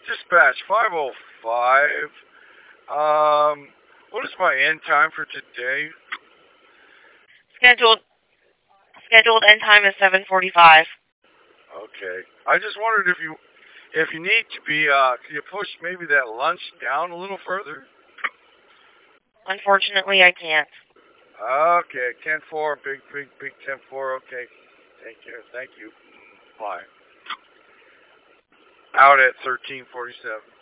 Dispatch 505. What is my end time for today? Scheduled scheduled end time is 7:45. Okay. I just wondered if you need to be can you push maybe that lunch down a little further? Unfortunately, I can't. Okay, 10-4, big 10-4. Okay. Take care. Thank you. Bye. Out at 13:47.